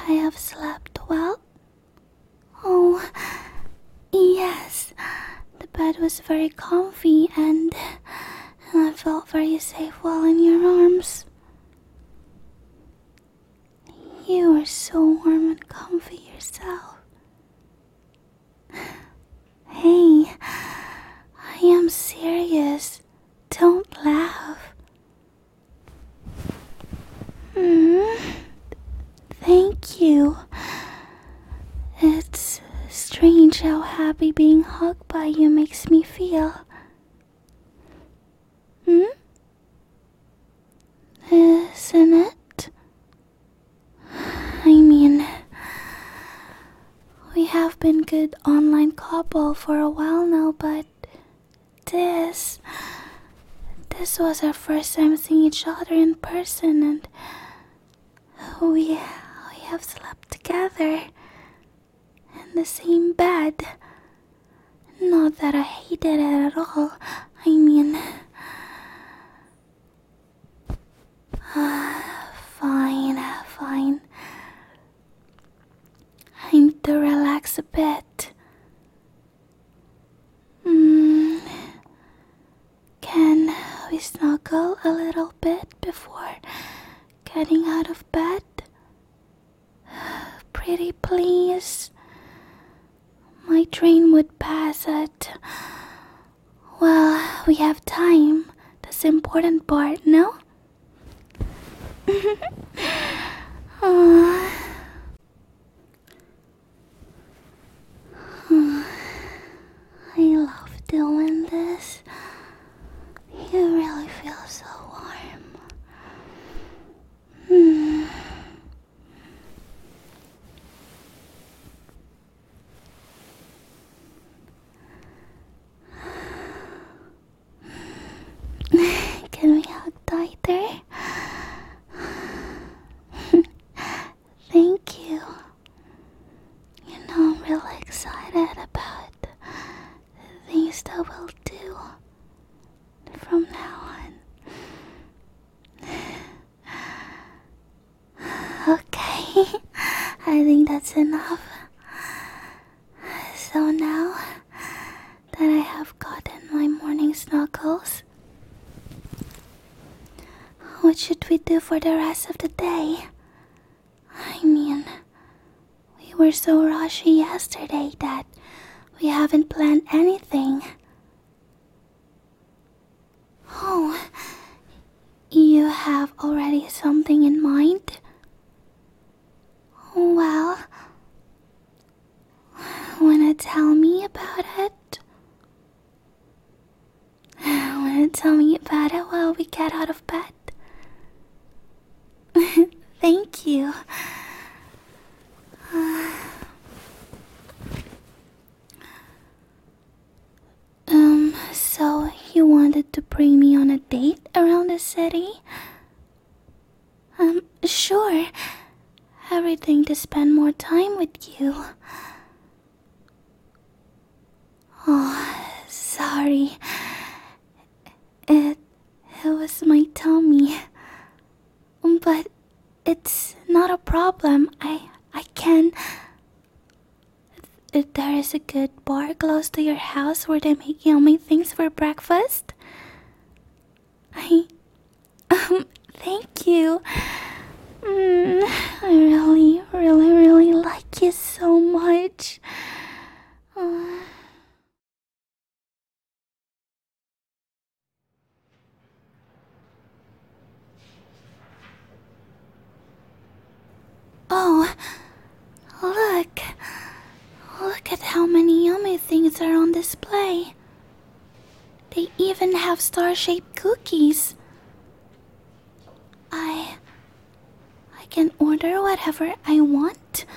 I have slept well? Oh, yes. The bed was very comfy and I felt very safe while in your arms. You are so warm and comfy yourself. Hey, I am serious. Don't laugh. Thank you. It's strange how happy being hugged by you makes me feel. Isn't it? I mean, we have been good online couple for a while now, but this was our first time seeing each other in person, and we have slept together in the same bed. Not that I hated it at all. I mean, fine. I need to relax a bit. Can we snuggle a little bit before getting out of bed? Pretty please. My train would pass at... Well, we have time. That's the important part, no? I love doing this. You really feel so warm. Can we hug tighter? Thank you. You know, I'm really excited about the things that we'll do from now on. Okay, I think that's enough. So now that I have gotten my morning snuggles, what should we do for the rest of the day? I mean, we were so rushy yesterday that we haven't planned anything. Oh, you have already something in mind? Well, wanna tell me about it? Wanna tell me about it while we get out of bed? Thank you. So you wanted to bring me on a date around the city? Sure. Everything to spend more time with you. Oh, sorry. It was my tummy. But it's not a problem. I can... There is a good bar close to your house where they make yummy things for breakfast. Thank you. I really like you so much. Oh, look. Look at how many yummy things are on display. They even have star-shaped cookies. I can order whatever I want.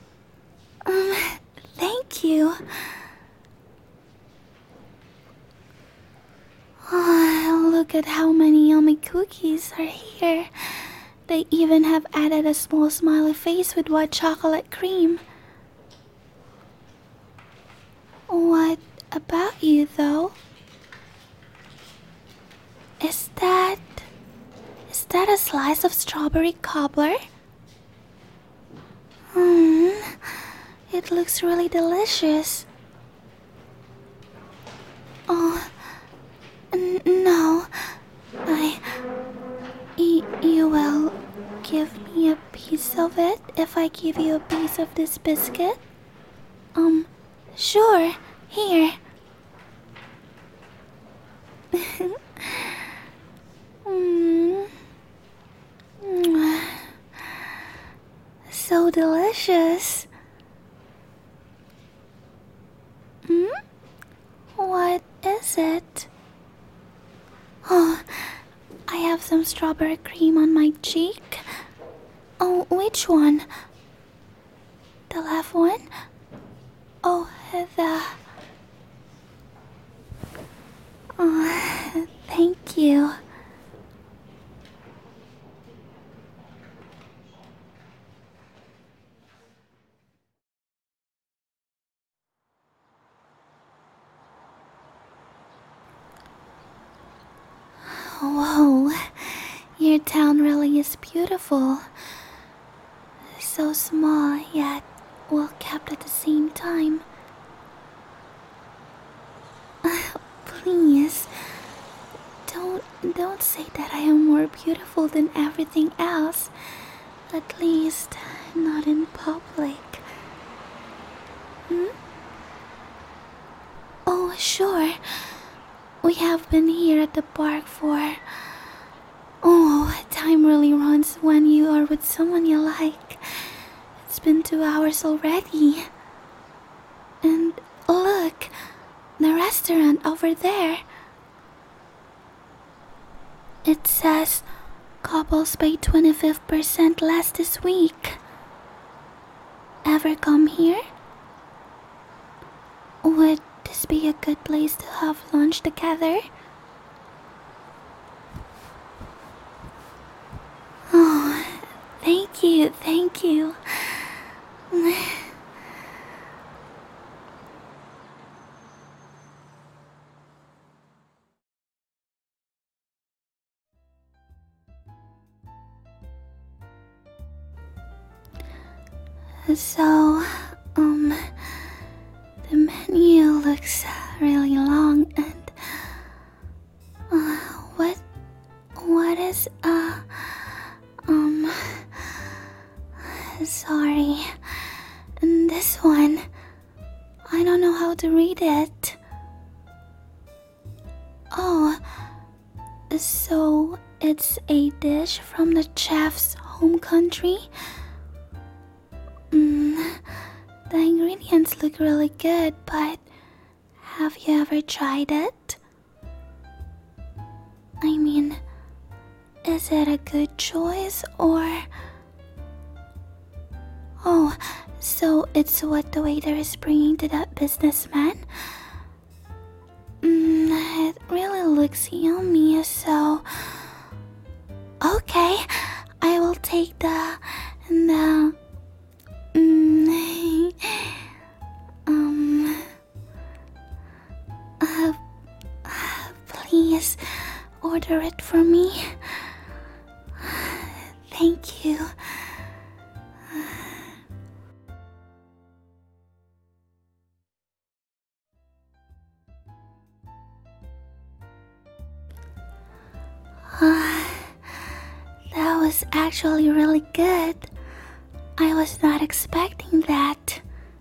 Thank you. Oh, look at how many yummy cookies are here. They even have added a small smiley face with white chocolate cream. What about you, though? Is that a slice of strawberry cobbler? Hmm, it looks really delicious. Oh, no. I... You will give me a piece of it if I give you a piece of this biscuit? Sure. Here. mm. So delicious. Hmm? What is it? Oh, I have some strawberry cream on my cheek. Oh, which one? The left one? Oh, the... Oh, thank you. Whoa, your town really is beautiful. So small, yet well kept at the same time. Please, don't say that I am more beautiful than everything else. At least, not in public. Hmm? Oh, sure. We have been here at the park for... Oh, time really runs when you are with someone you like. It's been 2 hours already. And look, the restaurant over there. It says couples pay 25% less this week. Ever come here? Would this be a good place to have lunch together? Oh, thank you, thank you. So, the menu looks really long and what is sorry. And this one, I don't know how to read it. Oh, so it's a dish from the chef's home country? The ingredients look really good, but have you ever tried it? I mean, is it a good choice or... Oh, so it's what the waiter is bringing to that businessman? It really looks yummy, so... Okay, I will take the... Please order it for me. Thank you. That was actually really good. I was not expecting that.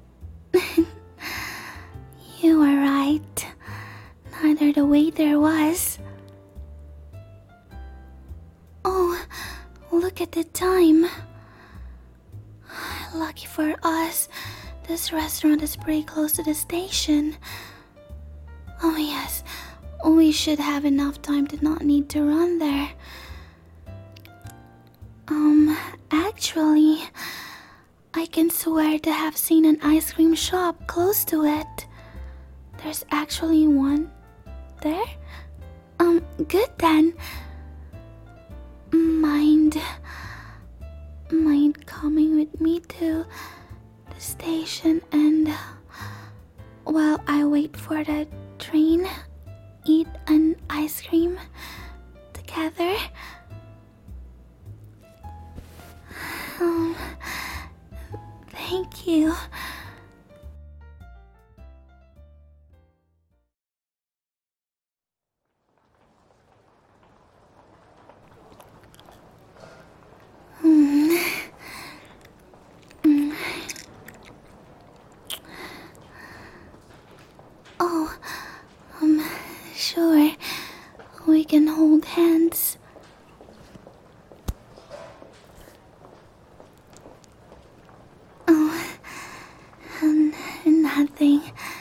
You were right. Neither the waiter was. Oh, look at the time. Lucky for us, this restaurant is pretty close to the station. Oh yes, we should have enough time to not need to run there. Actually, I can swear to have seen an ice cream shop close to it. There's actually one there? Good then. Mind coming with me to the station and while I wait for the train, eat an ice cream together? you. Oh, sure. We can hold hands. Oh, nothing.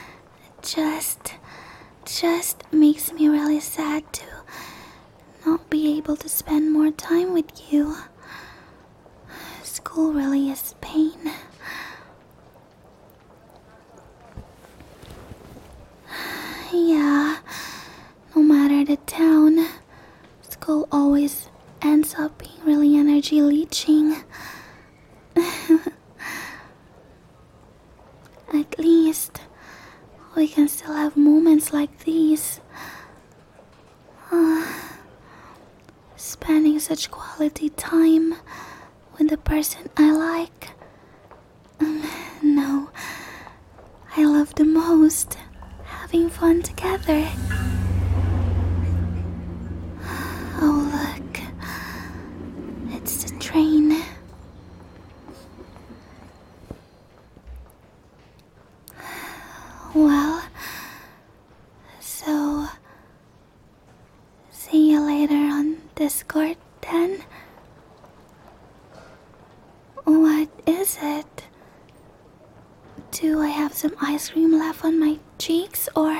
Just makes me really sad to not be able to spend more time with you. School really is pain. Yeah, no matter the town, school always ends up being really energy leeching. At least we can still have moments like these. Spending such quality time with the person I like. No, I love the most having fun together. Oh, look. It's the train. Well, so see you later on Discord then. What is it? Do I have some ice cream left on my cheeks or...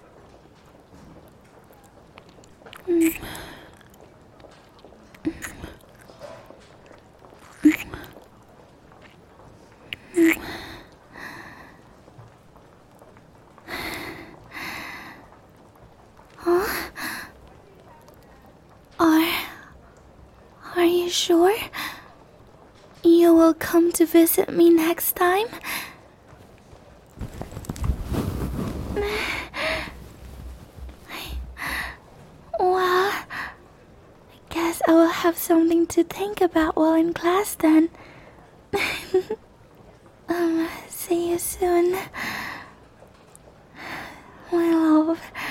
Huh? Are you sure? You will come to visit me next time? Well, I guess I will have something to think about while in class then. See you soon. My love.